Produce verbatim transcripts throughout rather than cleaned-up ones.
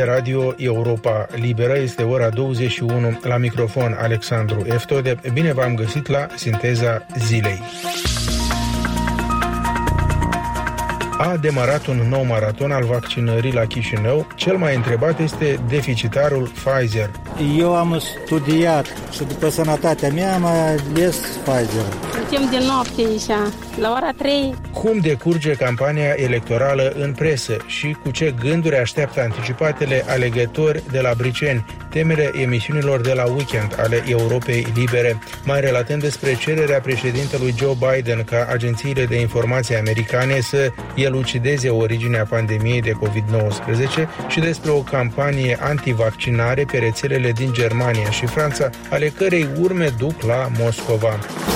Radio Europa Liberă, este ora douăzeci și unu, la microfon Alexandru Eftode. Bine v-am găsit la Sinteza Zilei. A demarat un nou maraton al vaccinării la Chișinău. Cel mai întrebat este deficitarul Pfizer. Eu am studiat și după sănătatea mea am ales Pfizer. Suntem de noapte aici, la ora trei. Cum decurge campania electorală în presă și cu ce gânduri așteaptă anticipatele alegători de la Briceni, temele emisiunilor de la weekend ale Europei Libere, mai relatând despre cererea președintelui Joe Biden ca agențiile de informație americane să elucideze originea pandemiei de covid nouăsprezece și despre o campanie antivaccinare pe rețelele din Germania și Franța, ale cărei urme duc la Moscova.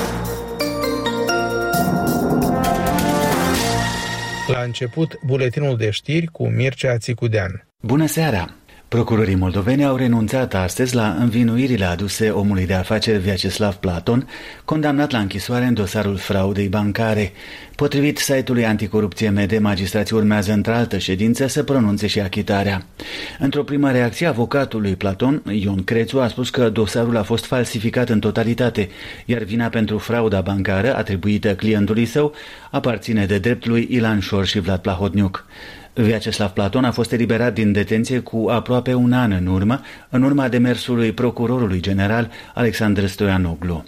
La început, buletinul de știri cu Mircea Țicudean. Bună seara! Procurorii moldoveni au renunțat astăzi la învinuirile aduse omului de afaceri Vyacheslav Platon, condamnat la închisoare în dosarul fraudei bancare. Potrivit site-ului Anticorupție M D, magistrații urmează într-altă ședință să pronunțe și achitarea. Într-o primă reacție, avocatul lui Platon, Ion Crețu, a spus că dosarul a fost falsificat în totalitate, iar vina pentru frauda bancară atribuită clientului său aparține de drept lui Ilan Șor și Vlad Plahotniuc. Vyacheslav Platon a fost eliberat din detenție cu aproape un an în urmă, în urma demersului procurorului general Alexandru Stoianoglu.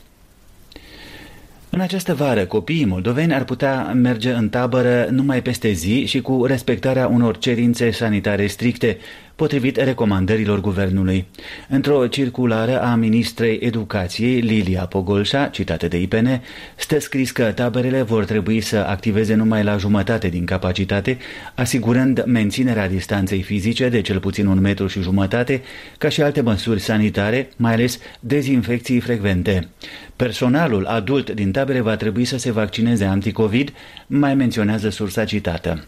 În această vară, copiii moldoveni ar putea merge în tabără numai peste zi și cu respectarea unor cerințe sanitare stricte, potrivit recomandărilor guvernului. Într-o circulară a ministrei educației, Lilia Pogolșa, citată de I P N, stă scris că taberele vor trebui să activeze numai la jumătate din capacitate, asigurând menținerea distanței fizice de cel puțin un metru și jumătate, ca și alte măsuri sanitare, mai ales dezinfecții frecvente. Personalul adult din tabere va trebui să se vaccineze anticovid, mai menționează sursa citată.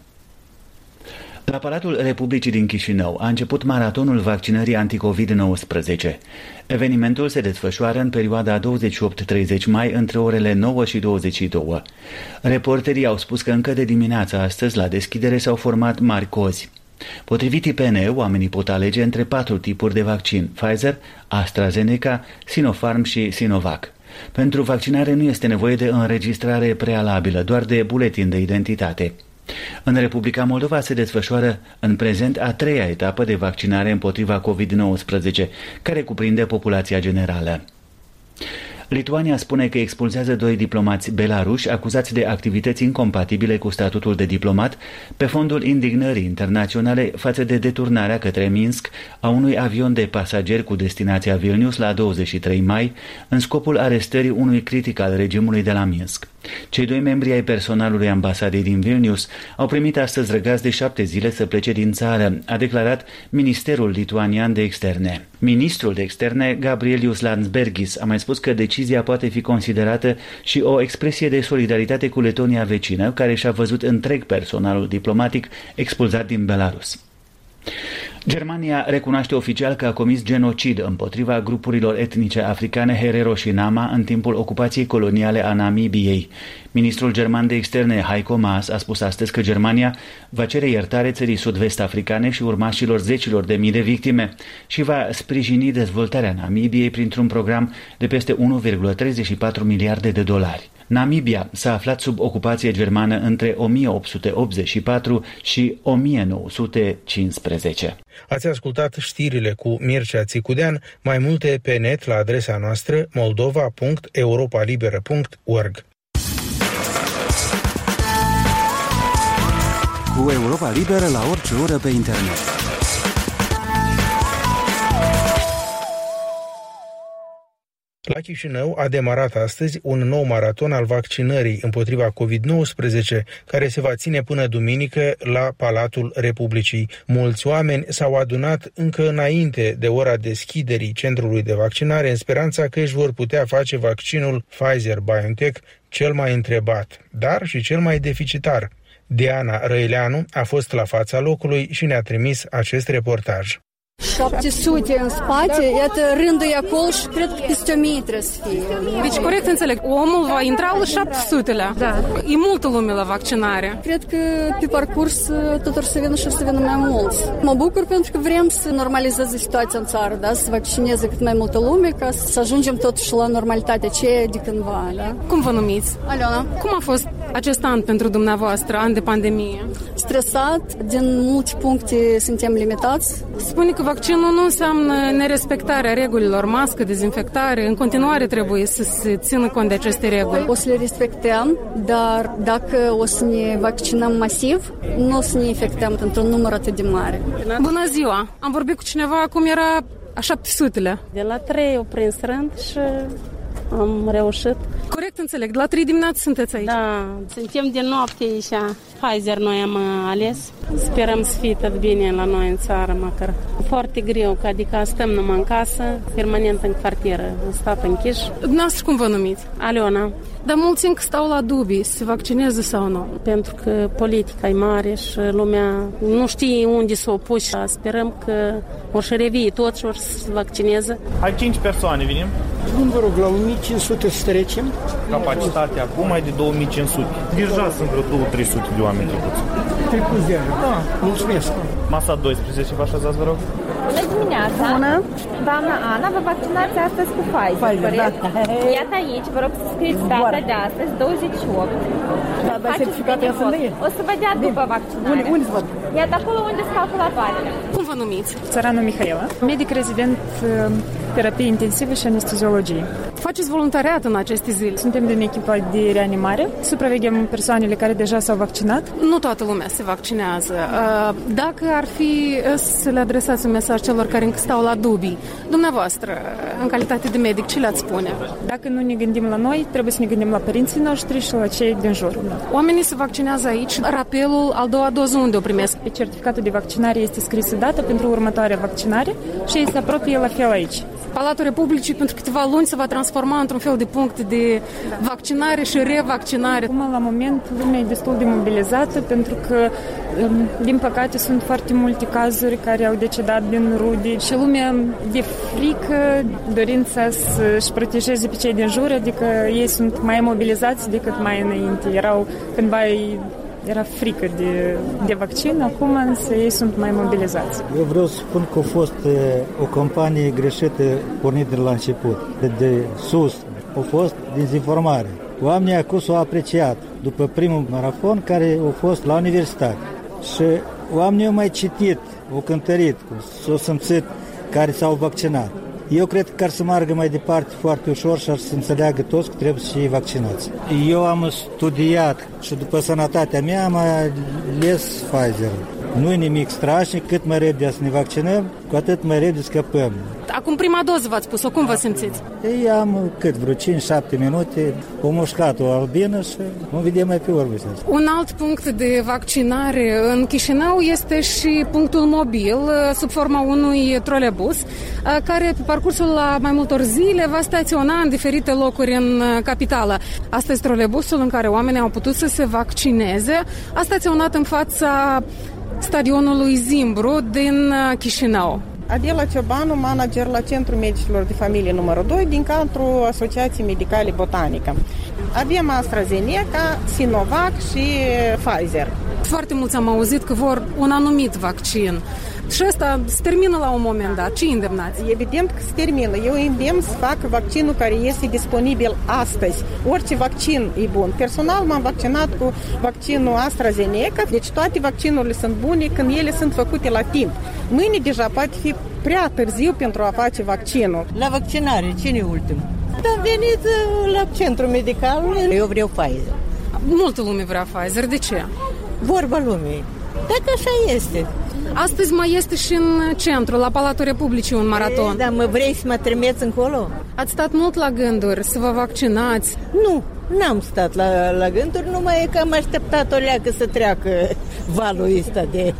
La Palatul Republicii din Chișinău a început maratonul vaccinării anticovid nouăsprezece. Evenimentul se desfășoară în perioada douăzeci și opt treizeci mai între orele nouă și douăzeci și două. Reporterii au spus că încă de dimineața astăzi la deschidere s-au format mari cozi. Potrivit I P N, oamenii pot alege între patru tipuri de vaccin: Pfizer, AstraZeneca, Sinopharm și Sinovac. Pentru vaccinare nu este nevoie de înregistrare prealabilă, doar de buletin de identitate. În Republica Moldova se desfășoară în prezent a treia etapă de vaccinare împotriva covid nouăsprezece, care cuprinde populația generală. Lituania spune că expulzează doi diplomați belaruși acuzați de activități incompatibile cu statutul de diplomat pe fondul indignării internaționale față de deturnarea către Minsk a unui avion de pasageri cu destinația Vilnius la douăzeci și trei mai, în scopul arestării unui critic al regimului de la Minsk. Cei doi membri ai personalului ambasadei din Vilnius au primit astăzi răgaz de șapte zile să plece din țară, a declarat Ministerul Lituanian de Externe. Ministrul de Externe, Gabrielius Landsbergis, a mai spus că decizia poate fi considerată și o expresie de solidaritate cu Letonia vecină, care și-a văzut întreg personalul diplomatic expulzat din Belarus. Germania recunoaște oficial că a comis genocid împotriva grupurilor etnice africane Herero și Nama în timpul ocupației coloniale a Namibiei. Ministrul german de externe Heiko Maas a spus astăzi că Germania va cere iertare țării sud-vest africane și urmașilor zecilor de mii de victime și va sprijini dezvoltarea Namibiei printr-un program de peste unu virgulă treizeci și patru miliarde de dolari. Namibia s-a aflat sub ocupație germană între o mie opt sute optzeci și patru și o mie nouă sute cincisprezece. Ați ascultat știrile cu Mircea Țicudean, mai multe pe net la adresa noastră moldova punct europa liberă punct org. Cu Europa Liberă la orice oră pe internet. La Chișinău a demarat astăzi un nou maraton al vaccinării împotriva covid nouăsprezece, care se va ține până duminică la Palatul Republicii. Mulți oameni s-au adunat încă înainte de ora deschiderii centrului de vaccinare, în speranța că își vor putea face vaccinul Pfizer-BioNTech, cel mai întrebat, dar și cel mai deficitar. Diana Răileanu a fost la fața locului și ne-a trimis acest reportaj. șapte sute în spate, iată rândul e acolo și cred că peste o mie trebuie să fie. Deci, corect înțeleg, omul va intra la șapte sute-lea. Da. E multă lume la vaccinare. Cred că pe parcurs tot or să vină și or să vină mai mulți. Mă bucur pentru că vrem să normalizeze situația în țară, da? Să vaccineze cât mai multă lume ca să ajungem totuși la normalitatea aceea de cândva. Da? Cum vă numiți? Aliona. Cum a fost acest an pentru dumneavoastră, an de pandemie? Stresat, din multe puncte suntem limitați. Spune că vaccinul nu înseamnă nerespectarea regulilor, mască, dezinfectare. În continuare trebuie să se țină cont de aceste reguli. O să le respectăm, dar dacă o să ne vaccinăm masiv, nu o să ne infectăm într-un număr atât de mare. Bună ziua! Am vorbit cu cineva cum era a șapte sutele. De la trei au prins rând și am reușit. Corect înțeleg, de la trei dimineață sunteți aici. Da, suntem de noapte aici. Pfizer noi am ales. Sperăm să fie tot bine la noi în țară, măcar. Foarte greu, că adică stăm numai în casă, permanent în cartieră, în stat închiși. Dumneavoastră cum vă numiți? Aliona. Dar mulți încă stau la dubii, se vaccinează sau nu? Pentru că politica e mare și lumea nu știe unde s-o pus. Sperăm că o să revie tot și o să se vaccineze. Hai cinci persoane, venim? Bun, vă rog, la o mie cinci sute să trecem. Capacitatea acum e de două mii cinci sute. Deja sunt vreo două trei sute de oameni trecuți. Trecuți de ani. Da, mulțumesc. Masa doisprezece, vă așezați, vă rog? Bună dimineața! Bună! Doamna Ana, vă vaccinați astăzi cu Pfizer, Pfizer da. Iată aici, vă rog să scrieți data de astăzi, douăzeci și opt. Da, dar certificatul să nu e? O să vă dea după vaccinare. Unde, unde văd? Iată acolo unde sunt calculatoarele. Cum vă numiți? Țăranu Mihaela, medic rezident terapie intensivă și anesteziologie. Faceți voluntariat în aceste zile? Suntem din echipa de reanimare, supraveghem persoanele care deja s-au vaccinat. Nu toată lumea se vaccinează. Dacă ar fi să le adresați un mesaj celor care încă stau la dubii, dumneavoastră, în calitate de medic, ce le-ați spune? Dacă nu ne gândim la noi, trebuie să ne gândim la părinții noștri și la cei din jur. Oamenii se vaccinează aici. Rapelul al doua doză unde o primesc? Pe certificatul de vaccinare este scrisă data pentru următoarea vaccinare și este apropie la fel aici. Palatul Republicii pentru câteva luni se va transforma într-un fel de punct de vaccinare și revaccinare. Acum, la moment, lumea e destul de mobilizată pentru că, din păcate, sunt foarte multe cazuri care au decedat din rude și lumea de frică, dorința să-și protejeze pe cei din jur, adică ei sunt mai mobilizați decât mai înainte. Erau cândva Era frică de, de vaccin, acum însă ei sunt mai mobilizați. Eu vreau să spun că a fost o campanie greșită pornită de la început, de, de sus, a fost dezinformare. Oamenii acum s-au apreciat după primul marafon care a fost la universitate și oamenii au mai citit, au cântărit, s-au simțit care s-au vaccinat. Eu cred că ar să meargă mai departe foarte ușor și ar să înțeleagă toți că trebuie să fie vaccinați. Eu am studiat și după sănătatea mea am ales Pfizer. Nu e nimic strașnic, cât mai repede să ne vaccinăm, cu atât mai repede scăpăm. Acum prima doză v-ați pus-o, cum vă simțiți? Ei am cât, vreo cinci șapte minute, o mușcat o albină și mă vedem mai pe urmă. Un alt punct de vaccinare în Chișinău este și punctul mobil, sub forma unui trolebus, care pe parcursul la mai multor zile va staționa în diferite locuri în capitală. Asta este trolebusul în care oamenii au putut să se vaccineze. A staționat în fața stadionului Zimbru din Chișinău. Adela Ciobanu, manager la Centrul Medicilor de Familie numărul doi din cadrul Asociației Medicale Botanică. Avem AstraZeneca, Sinovac și Pfizer. Foarte mulți am auzit că vor un anumit vaccin. Și ăsta se termină la un moment dat. Ce îndemnați? Evident că se termină. Eu îndemn să fac vaccinul care este disponibil astăzi. Orice vaccin e bun. Personal m-am vaccinat cu vaccinul AstraZeneca, deci toate vaccinurile sunt bune când ele sunt făcute la timp. Mâine deja poate fi prea târziu pentru a face vaccinul. La vaccinare, cine e ultim? Am venit la centru medical, eu vreau Pfizer. Multă lume vrea Pfizer, de ce? Vorba lumii. Dacă așa este. Astăzi mai este și în centru, la Palatul Republicii, un maraton. E, dar mă vrei să mă trimeți încolo? Ați stat mult la gânduri să vă vaccinați? Nu, n-am stat la, la gânduri, numai că am așteptat o leacă să treacă valul ăsta de,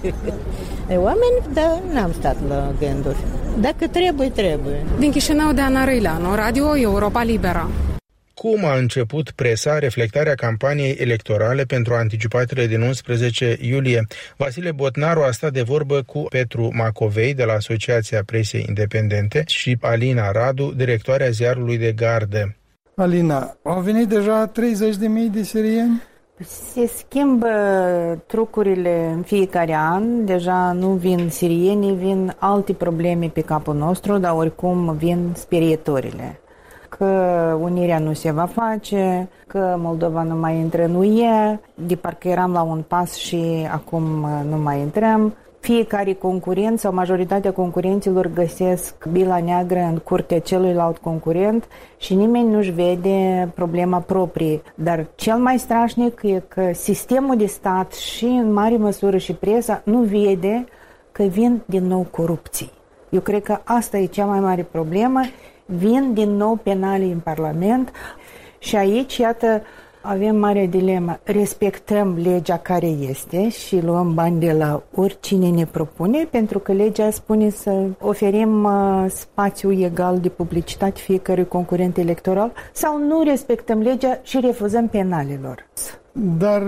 de oameni, dar n-am stat la gânduri. Dacă trebuie, trebuie. Din Chișinău, de Ana Răileanu, Radio Europa Liberă. Cum a început presa reflectarea campaniei electorale pentru anticipatele din unsprezece iulie? Vasile Botnaru a stat de vorbă cu Petru Macovei de la Asociația Presei Independente și Alina Radu, directoarea ziarului de gardă. Alina, au venit deja treizeci de mii de sirieni? Se schimbă trucurile în fiecare an, deja nu vin sirienii, vin alte probleme pe capul nostru, dar oricum vin sperietorile. Că unirea nu se va face, că Moldova nu mai intră în U E, de parcă eram la un pas și acum nu mai intrăm. Fiecare concurent sau majoritatea concurenților găsesc bila neagră în curtea celuilalt concurent și nimeni nu-și vede problema proprie. Dar cel mai strașnic e că sistemul de stat și în mare măsură și presa nu vede că vin din nou corupții. Eu cred că asta e cea mai mare problemă. Vin din nou penalii în Parlament și aici, iată, avem mare dilemă. Respectăm legea care este și luăm bani de la oricine ne propune, pentru că legea spune să oferim uh, spațiu egal de publicitate fiecărui concurent electoral, sau nu respectăm legea și refuzăm penalelor. Dar,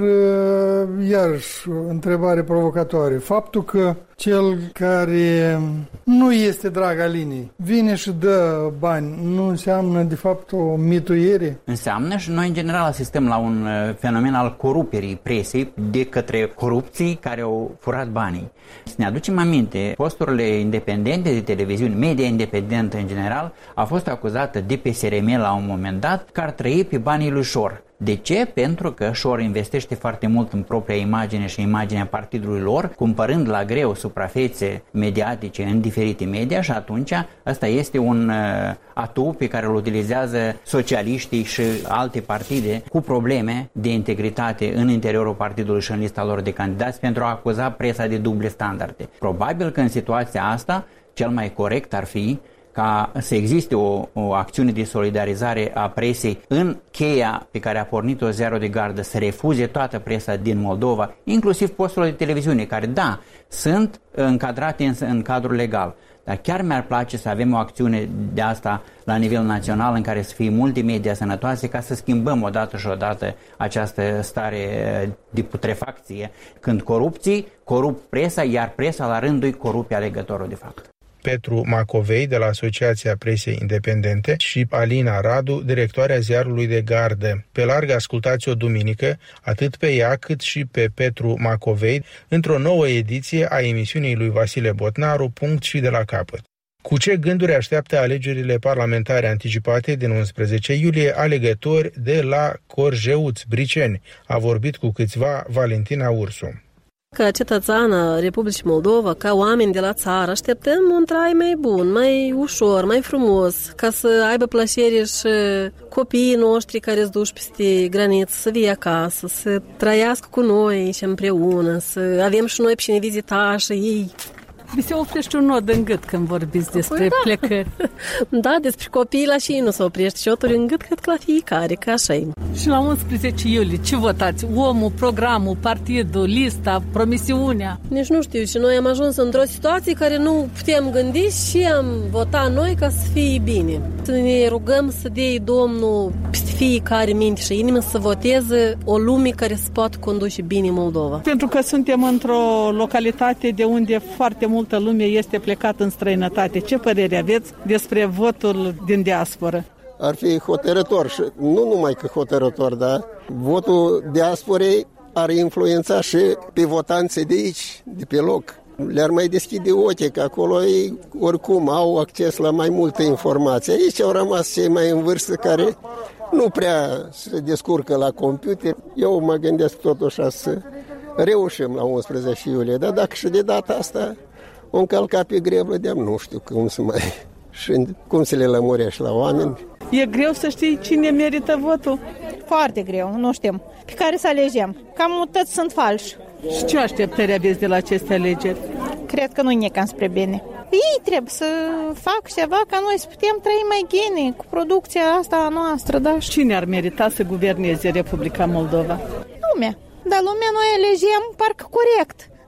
iarăși, întrebare provocatoare. Faptul că cel care nu este drag Alinei vine și dă bani, nu înseamnă, de fapt, o mituire? Înseamnă, și noi, în general, asistăm la un fenomen al coruperii presei de către corupții care au furat banii. Să ne aducem aminte, posturile independente de televiziune, media independentă în general, a fost acuzată de P S R M la un moment dat că ar trăi pe banii lui Șor. De ce? Pentru că Șor investește foarte mult în propria imagine și imaginea partidului lor, cumpărând la greu suprafețe mediatice în diferite media, și atunci ăsta este un uh, atu pe care îl utilizează socialiștii și alte partide cu probleme de integritate în interiorul partidului și în lista lor de candidați pentru a acuza presa de duble standarde. Probabil că în situația asta cel mai corect ar fi ca să existe o, o acțiune de solidarizare a presei în cheia pe care a pornit-o ziarul de gardă, să refuze toată presa din Moldova, inclusiv posturile de televiziune, care, da, sunt încadrate în, în cadrul legal. Dar chiar mi-ar place să avem o acțiune de asta la nivel național, în care să fie multimedia sănătoase, ca să schimbăm odată și odată această stare de putrefacție, când corupții corup presa, iar presa la rândul îi corupe alegătorul de fapt. Petru Macovei de la Asociația Presei Independente și Alina Radu, directoarea ziarului de gardă. Pe larg ascultați-o duminică, atât pe ea cât și pe Petru Macovei, într-o nouă ediție a emisiunii lui Vasile Botnaru, Punct și de la capăt. Cu ce gânduri așteaptă alegerile parlamentare anticipate din unsprezece iulie alegători de la Corjeuț, Briceni? A vorbit cu câțiva Valentina Ursu. Ca cetățeană Republicii Moldova, ca oameni de la țară, așteptăm un trai mai bun, mai ușor, mai frumos, ca să aibă plăcere și copiii noștri care îți duci peste graniță, să vie acasă, să trăiască cu noi și împreună, să avem și noi pe cine vizita și ei. Mi se oprește un nod în gât când vorbiți despre păi da. plecări. Da, despre copii la și nu se oprește șoturi în gât, cred că la fiecare, că așa e. Și la unsprezece iulie, ce votați? Omul, programul, partidul, lista, promisiunea? Nici nu știu, și noi am ajuns într-o situație care nu putem gândi și am votat noi ca să fie bine. Să ne rugăm să dea Domnul peste fiecare minte și inimă să voteze o lume care se poate conduce bine Moldova. Pentru că suntem într-o localitate de unde foarte mult multă lume este plecată în străinătate. Ce părere aveți despre votul din diasporă? Ar fi hotărător și nu numai că hotărător, dar votul diasporei ar influența și pe votanții de aici, de pe loc. Le-ar mai deschide ochii, că acolo ei oricum au acces la mai multe informații. Aici au rămas cei mai în vârstă care nu prea se descurcă la computer. Eu mă gândesc totuși să reușim la unsprezece iulie, dar dacă și de data asta o încălca pe greblă de-am, nu știu cum să mai... și cum să le lămurești la oameni. E greu să știi cine merită votul? Foarte greu, nu știm. Pe care să alegem? Cam toți sunt falși. Și ce așteptări aveți de la aceste alegeri? Cred că nu ne cam spre bine. Ei trebuie să fac ceva ca noi să putem trăi mai bine cu producția asta a noastră. Da? Cine ar merita să guverneze Republica Moldova? Lumea. Dar lumea noi alegem parcă corect.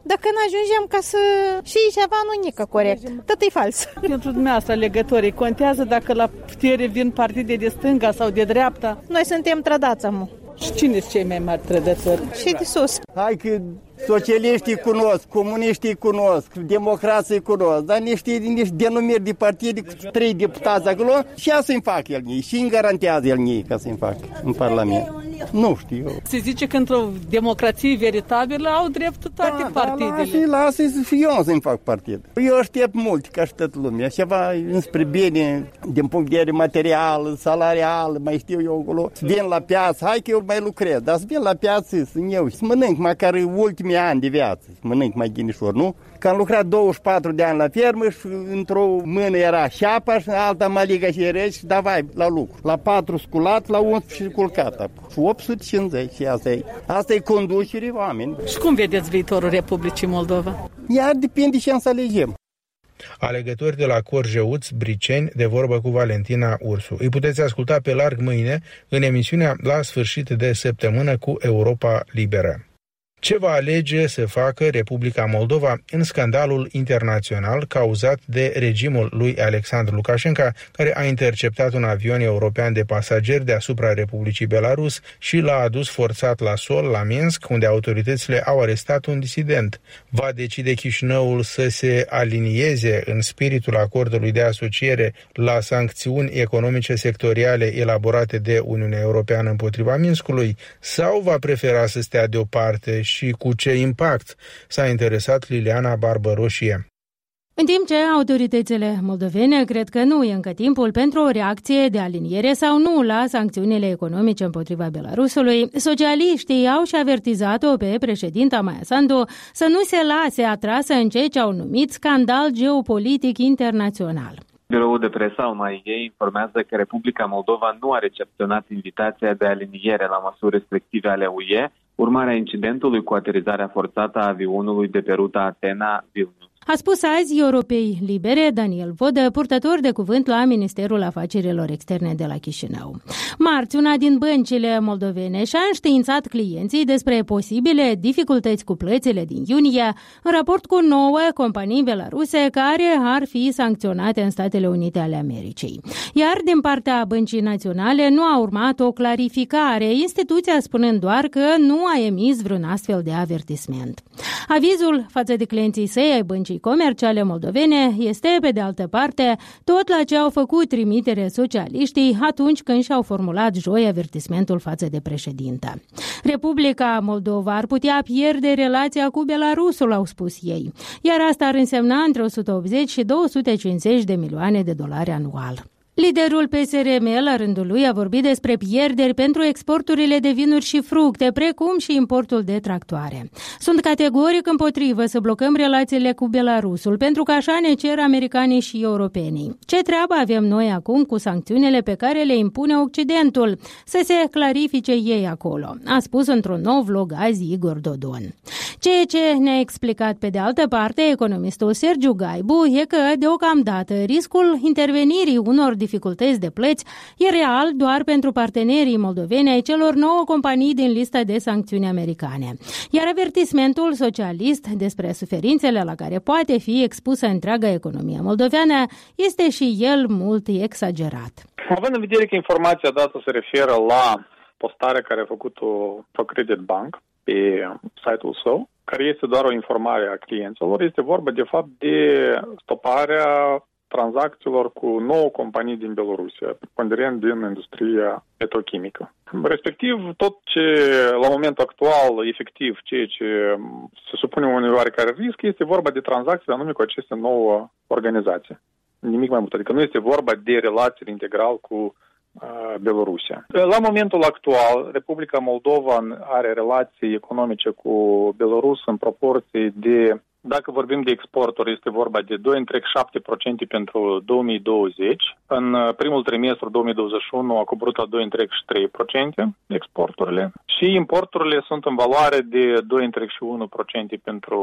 Dacă nu ajungem ca să și ceva nu nică corect, tot e fals. Pentru dumneavoastră legătorii contează dacă la putere vin partide de stânga sau de dreapta? Noi suntem trădați, amu. Și cine sunt cei mai mari trădători? Și de sus. Hai că socialiștii cunosc, comuniștii cunosc, democrații cunosc, dar niște, niște denumiri de partide cu trei deputați acolo și ea să-i fac el ei și îmi garantează el ei ca să-i fac în Parlament. Nu știu. Se zice că într-o democrație veritabilă au dreptul toate da, partidele. Da, lasă-i să fiu eu să-mi fac partid. Eu aștept mult ca și toată lumea. Ceva înspre bine din punct de vedere material, salarial, mai știu eu acolo. Să vin la piață, hai că eu mai lucrez, dar să vin la piață să eu să mănânc măcar ultimii ani de viață, să mănânc mai ghinișor, nu? Că am lucrat douăzeci și patru de ani la fermă și într-o mână era șeapa și alta maliga și reci și davai la lucru. La patru sculat, la unsprezece culcat. Și opt sute cincizeci și asta e. Asta e conducere oameni. Și cum vedeți viitorul Republicii Moldova? Iar depinde ce să alegem. Alegători de la Corjeuț, Briceni, de vorbă cu Valentina Ursu. Îi puteți asculta pe larg mâine în emisiunea La sfârșit de săptămână cu Europa Liberă. Ce va alege să facă Republica Moldova în scandalul internațional cauzat de regimul lui Alexandru Lukashenko, care a interceptat un avion european de pasageri deasupra Republicii Belarus și l-a adus forțat la sol, la Minsk, unde autoritățile au arestat un disident. Va decide Chișinăul să se alinieze în spiritul acordului de asociere la sancțiuni economice sectoriale elaborate de Uniunea Europeană împotriva Minskului sau va prefera să stea deoparte și cu ce impact? S-a interesat Liliana Barbăroșie. În timp ce autoritățile moldovene cred că nu e încă timpul pentru o reacție de aliniere sau nu la sancțiunile economice împotriva Belarusului, socialiștii au și avertizat-o pe președinta Maia Sandu să nu se lase atrasă în ceea ce au numit scandal geopolitic internațional. Biroul de presă al M A I E informează că Republica Moldova nu a recepționat invitația de aliniere la măsuri restrictive ale U E, urmarea incidentului cu aterizarea forțată a avionului de pe ruta Atena-Vilnius. A spus azi Europei Libere Daniel Vodă, purtător de cuvânt la Ministerul Afacerilor Externe de la Chișinău. Marți, una din băncile moldovene și-a înștiințat clienții despre posibile dificultăți cu plățile din iunie în raport cu nouă companii belaruse care ar fi sancționate în Statele Unite ale Americii. Iar din partea Băncii Naționale nu a urmat o clarificare, instituția spunând doar că nu a emis vreun astfel de avertisment. Avizul față de clienții săi ai Băncii Comerciale moldovene este, pe de altă parte, tot la ce au făcut trimitere socialiștii atunci când și-au formulat joi avertismentul față de președintă. Republica Moldova ar putea pierde relația cu Belarusul, au spus ei, iar asta ar însemna între o sută optzeci și două sute cincizeci de milioane de dolari anual. Liderul P S R M, la rândul lui, a vorbit despre pierderi pentru exporturile de vinuri și fructe, precum și importul de tractoare. Sunt categoric împotrivă să blocăm relațiile cu Belarusul, pentru că așa ne cer americanii și europenii. Ce treabă avem noi acum cu sancțiunile pe care le impune Occidentul? Să se clarifice ei acolo, a spus într-un nou vlog azi Igor Dodon. Ceea ce ne-a explicat pe de altă parte economistul Sergiu Gaibu e că, deocamdată, riscul intervenirii unor dificultăți de plăți e real doar pentru partenerii moldoveni ai celor nouă companii din lista de sancțiuni americane. Iar avertismentul socialist despre suferințele la care poate fi expusă întreaga economie moldoveană este și el mult exagerat. Având în vedere că informația dată se referă la postarea care a făcut-o ProCredit Bank pe site-ul său, care este doar o informare a clienților, este vorba de fapt de stoparea tranzacțiilor cu nouă companii din Belorusia, ponderent din industria petrochimică. Respectiv, tot ce la momentul actual, efectiv, ceea ce se supune unui oarecare risc, este vorba de tranzacții anume cu aceste nouă organizații. Nimic mai mult. Adică nu este vorba de relații integral cu uh, Belorusia. La momentul actual, Republica Moldova are relații economice cu Belarus în proporție de, dacă vorbim de exporturi, este vorba de doi virgulă șapte la sută pentru două mii douăzeci. În primul trimestru două mii douăzeci și unu a coborât la doi virgulă trei la sută exporturile și importurile sunt în valoare de doi virgulă unu la sută pentru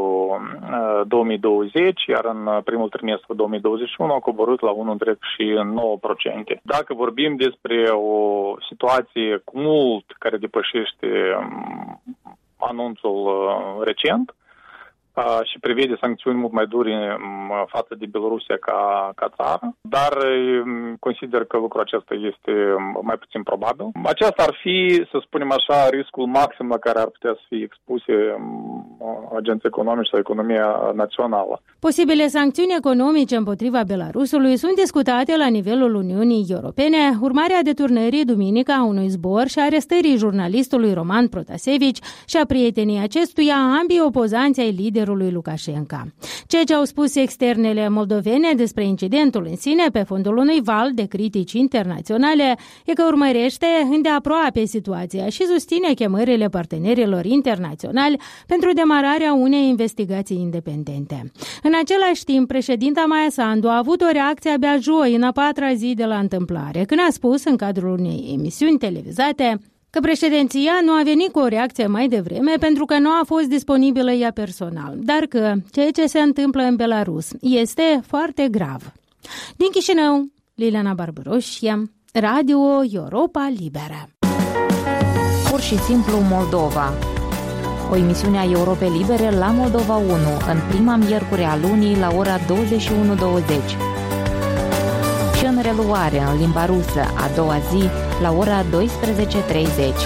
două mii douăzeci, iar în primul trimestru două mii douăzeci și unu a coborât la unu virgulă nouă la sută. Dacă vorbim despre o situație cu mult care depășește anunțul recent, și prevede sancțiuni mult mai dure față de Bielorusia ca, ca țară, dar consider că lucrul acesta este mai puțin probabil. Aceasta ar fi, să spunem așa, riscul maxim la care ar putea să fie expuse agenții economici sau economia națională. Posibile sancțiuni economice împotriva Belarusului sunt discutate la nivelul Uniunii Europene, urmare a deturnării duminică a unui zbor și arestării jurnalistului Roman Protasevici și a prietenii acestuia, ambii opozanți ai liderului Lukashenko. Ceea ce au spus externele moldovene despre incidentul în sine pe fondul unui val de critici internaționale e că urmărește îndeaproape situația și susține chemările partenerilor internaționali pentru demararea unei investigații independente. În același timp, președinta Maia Sandu a avut o reacție abia joi, în a patra zi de la întâmplare, când a spus în cadrul unei emisiuni televizate că președinția nu a venit cu o reacție mai devreme pentru că nu a fost disponibilă ea personal, dar că ceea ce se întâmplă în Belarus este foarte grav. Din Chișinău, Liliana Barbaroșia, Radio Europa Liberă. Pur și simplu Moldova. O emisiune a Europei Libere la Moldova unu, în prima miercuri a lunii la ora douăzeci și unu douăzeci. Și în reluare în limba rusă a doua zi la ora douăsprezece treizeci.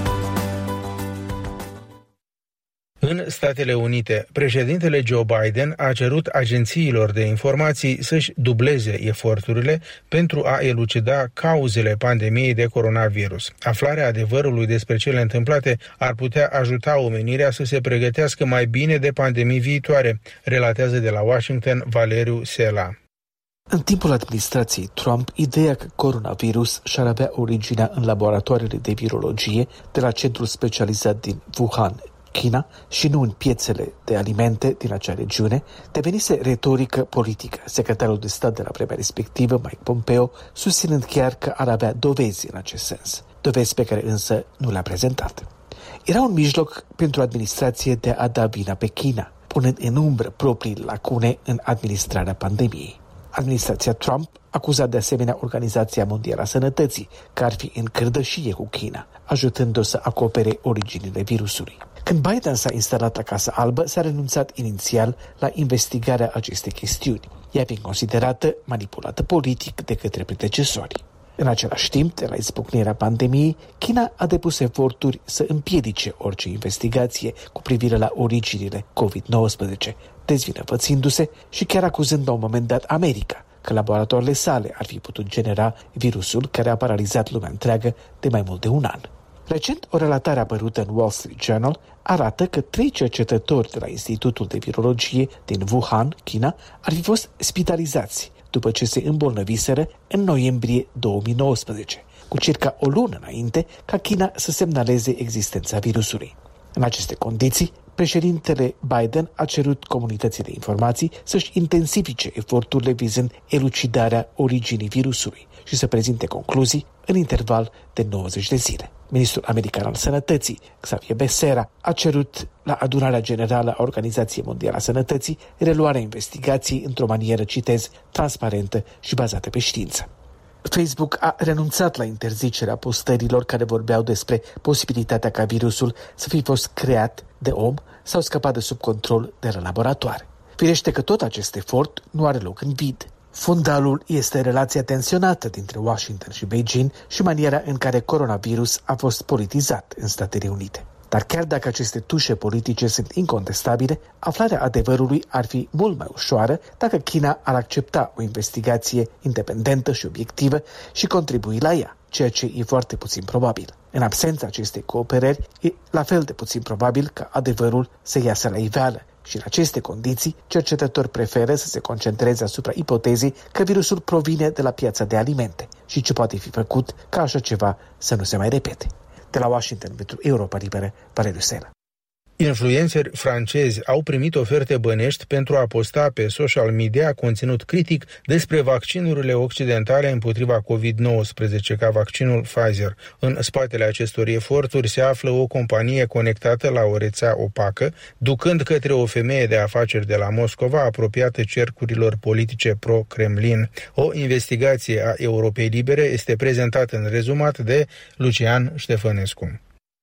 În Statele Unite, președintele Joe Biden a cerut agențiilor de informații să-și dubleze eforturile pentru a elucida cauzele pandemiei de coronavirus. Aflarea adevărului despre cele întâmplate ar putea ajuta omenirea să se pregătească mai bine de pandemii viitoare, relatează de la Washington Valeriu Sela. În timpul administrației Trump, ideea că coronavirus și-ar avea originea în laboratoarele de virologie de la centrul specializat din Wuhan, China, și nu în piețele de alimente din acea regiune, devenise retorică politică. Secretarul de stat de la vremea respectivă, Mike Pompeo, susținând chiar că ar avea dovezi în acest sens, dovezi pe care însă nu le-a prezentat. Era un mijloc pentru administrație de a da vina pe China, punând în umbră proprii lacune în administrarea pandemiei. Administrația Trump acuza de asemenea Organizația Mondială a Sănătății că ar fi în cârdășie cu China, ajutând-o să acopere originile virusului. Când Biden s-a instalat la Casa Albă, s-a renunțat inițial la investigarea acestei chestiuni, ea fiind considerată manipulată politic de către predecesorii. În același timp, de la izbucnirea pandemiei, China a depus eforturi să împiedice orice investigație cu privire la originile covid nouăsprezece, dezvinovățindu-se și chiar acuzând la un moment dat America că laboratoarele sale ar fi putut genera virusul care a paralizat lumea întreagă de mai mult de un an. Recent, o relatare apărută în Wall Street Journal arată că trei cercetători de la Institutul de Virologie din Wuhan, China, ar fi fost spitalizați după ce se îmbolnăviseră în noiembrie două mii nouăsprezece, cu circa o lună înainte ca China să semnaleze existența virusului. În aceste condiții, președintele Biden a cerut comunității de informații să-și intensifice eforturile vizând elucidarea originii virusului și să prezinte concluzii în interval de nouăzeci de zile. Ministrul american al Sănătății, Xavier Becerra, a cerut la adunarea generală a Organizației Mondiale a Sănătății reluarea investigației într-o manieră, citez, transparentă și bazată pe știință. Facebook a renunțat la interzicerea postărilor care vorbeau despre posibilitatea ca virusul să fi fost creat de om sau scăpat de sub control de la laboratoare. Firește că tot acest efort nu are loc în vid. Fundalul este relația tensionată dintre Washington și Beijing și maniera în care coronavirus a fost politizat în Statele Unite. Dar chiar dacă aceste tușe politice sunt incontestabile, aflarea adevărului ar fi mult mai ușoară dacă China ar accepta o investigație independentă și obiectivă și contribui la ea, ceea ce e foarte puțin probabil. În absența acestei cooperări, e la fel de puțin probabil ca adevărul să iasă la iveală. Și în aceste condiții, cercetători preferă să se concentreze asupra ipotezei că virusul provine de la piața de alimente și ce poate fi făcut ca așa ceva să nu se mai repete. De la Washington pentru Europa Liberă, Valeriu Sela. Influenceri francezi au primit oferte bănești pentru a posta pe social media conținut critic despre vaccinurile occidentale împotriva covid nouăsprezece ca vaccinul Pfizer. În spatele acestor eforturi se află o companie conectată la o rețea opacă, ducând către o femeie de afaceri de la Moscova apropiată cercurilor politice pro-Kremlin. O investigație a Europei Libere este prezentată în rezumat de Lucian Ștefănescu.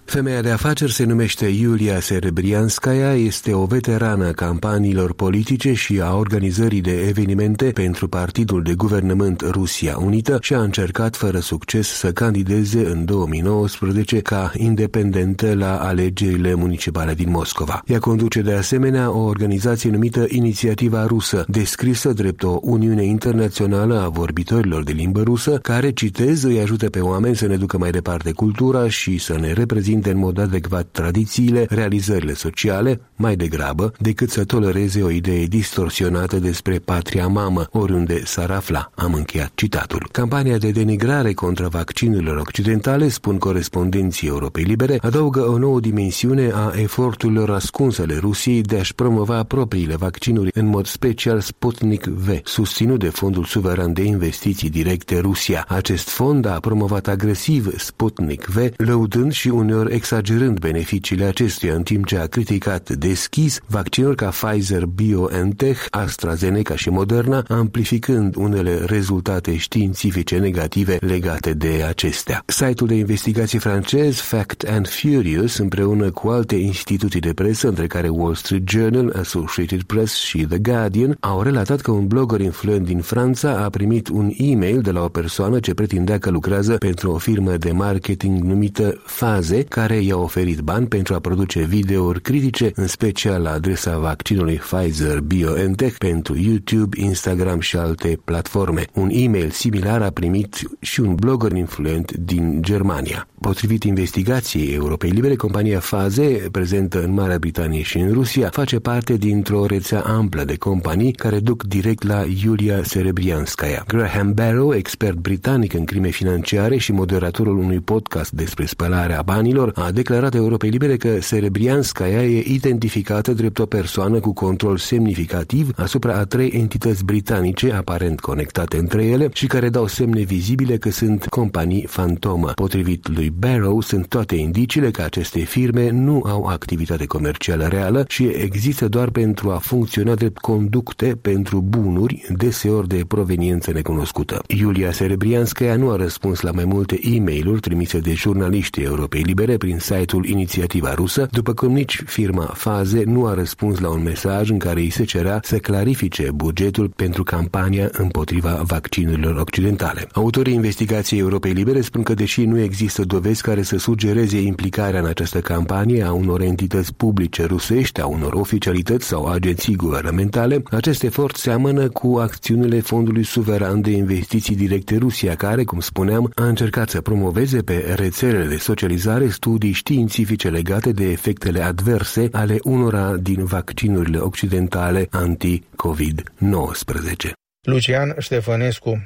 Femeia de afaceri se numește Iulia Serebrianskaya, este o veterană a campaniilor politice și a organizării de evenimente pentru partidul de guvernământ Rusia Unită și a încercat fără succes să candideze în două mii nouăsprezece ca independentă la alegerile municipale din Moscova. Ea conduce de asemenea o organizație numită Inițiativa Rusă, descrisă drept o uniune internațională a vorbitorilor de limbă rusă, care, citez, îi ajută pe oameni să ne ducă mai departe cultura și să ne reprezinte în mod adecvat tradițiile, realizările sociale, mai degrabă decât să tolereze o idee distorsionată despre patria mamă, oriunde s-ar afla. Am încheiat citatul. Campania de denigrare contra vaccinurilor occidentale, spun corespondenții Europei Libere, adaugă o nouă dimensiune a eforturilor ascunse ale Rusiei de a-și promova propriile vaccinuri, în mod special Sputnik V, susținut de Fondul Suveran de Investiții Directe Rusia. Acest fond a promovat agresiv Sputnik V, lăudând și uneori exagerând beneficiile acestuia, în timp ce a criticat deschis vaccinuri ca Pfizer, BioNTech, AstraZeneca și Moderna, amplificând unele rezultate științifice negative legate de acestea. Site-ul de investigație francez Fact and Furious, împreună cu alte instituții de presă, între care Wall Street Journal, Associated Press și The Guardian, au relatat că un blogger influent din Franța a primit un e-mail de la o persoană ce pretindea că lucrează pentru o firmă de marketing numită Faze, care i-a oferit bani pentru a produce videouri critice, în special la adresa vaccinului Pfizer-BioNTech pentru YouTube, Instagram și alte platforme. Un e-mail similar a primit și un blogger influent din Germania. Potrivit investigației Europei Libere, compania Faze, prezentă în Marea Britanie și în Rusia, face parte dintr-o rețea amplă de companii care duc direct la Iulia Serebrianskaya. Graham Barrow, expert britanic în crime financiare și moderatorul unui podcast despre spălarea banilor, a declarat Europei Libere că Serebrianskaya e identificată drept o persoană cu control semnificativ asupra a trei entități britanice aparent conectate între ele și care dau semne vizibile că sunt companii fantomă. Potrivit lui Barrow, sunt toate indiciile că aceste firme nu au activitate comercială reală și există doar pentru a funcționa drept conducte pentru bunuri, deseori de proveniență necunoscută. Iulia Serebrianskaya nu a răspuns la mai multe e-mail-uri trimise de jurnaliștii Europei Libere prin site-ul Inițiativa Rusă, după cum nici firma Faze nu a răspuns la un mesaj în care îi se cerea să clarifice bugetul pentru campania împotriva vaccinurilor occidentale. Autorii investigației Europei Libere spun că, deși nu există dovezi care să sugereze implicarea în această campanie a unor entități publice rusești, a unor oficialități sau agenții guvernamentale, acest efort seamănă cu acțiunile Fondului Suveran de Investiții Directe Rusia, care, cum spuneam, a încercat să promoveze pe rețelele de socializare studii științifice legate de efectele adverse ale unora din vaccinurile occidentale anti-covid nouăsprezece. Lucian Ștefănescu.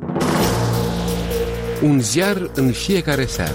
Un ziar în fiecare seară.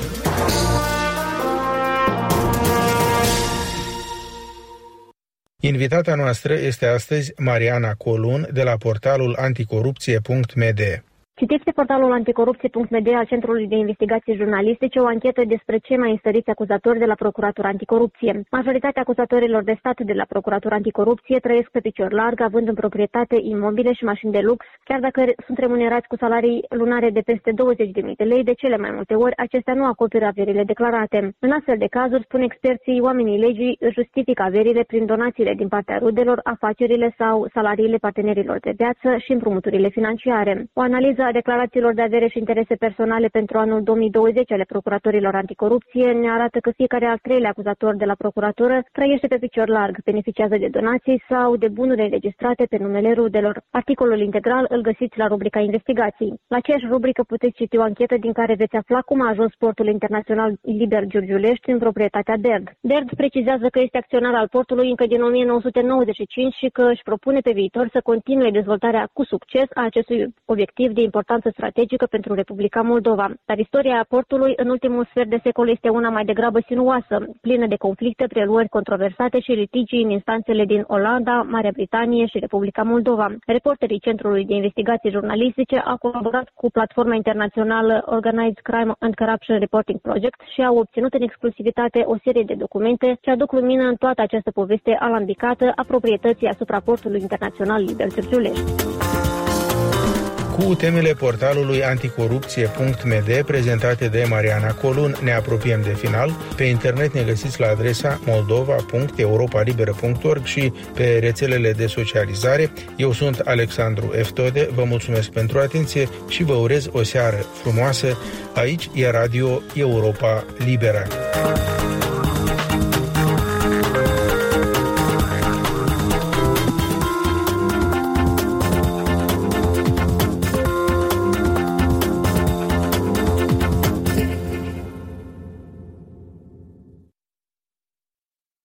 Invitata noastră este astăzi Mariana Colun de la portalul anticorupție punct m d. Citiți pe portalul anticorupție punct m d al Centrului de Investigații Jurnalistice o anchetă despre cei mai înstăriți acuzatori de la Procuratura Anticorupție. Majoritatea acuzatorilor de stat de la Procuratura Anticorupție trăiesc pe picior larg, având în proprietate imobile și mașini de lux, chiar dacă sunt remunerați cu salarii lunare de peste douăzeci de mii de lei, de cele mai multe ori acestea nu acoperă averile declarate. În astfel de cazuri, spun experții, oamenii legii justifică averile prin donațiile din partea rudelor, afacerile sau salariile partenerilor de viață și împrumuturile financiare. O analiză a declarațiilor de avere și interese personale pentru anul două mii douăzeci ale procuratorilor anticorupție ne arată că fiecare al treilea acuzator de la procuratură trăiește pe picior larg, beneficiază de donații sau de bunuri înregistrate pe numele rudelor. Articolul integral îl găsiți la rubrica investigații. La aceeași rubrică puteți citi o anchetă din care veți afla cum a ajuns portul internațional Liber Giurgiulești în proprietatea D E R D. D E R D precizează că este acționar al portului încă din o mie nouă sute nouăzeci și cinci și că își propune pe viitor să continue dezvoltarea cu succes a acestui obiectiv de importanță strategică pentru Republica Moldova. Dar istoria portului în ultimul sfert de secol este una mai degrabă sinuoasă, plină de conflicte, preluări controversate și litigii în instanțele din Olanda, Marea Britanie și Republica Moldova. Reporterii Centrului de Investigații Jurnalistice au colaborat cu platforma internațională Organized Crime and Corruption Reporting Project și au obținut în exclusivitate o serie de documente ce aduc lumină în toată această poveste alambicată a proprietății asupra portului internațional Liber Giurgiulești. Cu temele portalului anticorupție punct m d prezentate de Mariana Colun ne apropiem de final. Pe internet ne găsiți la adresa moldova punct europa liberă punct org și pe rețelele de socializare. Eu sunt Alexandru Eftode, vă mulțumesc pentru atenție și vă urez o seară frumoasă. Aici e Radio Europa Liberă.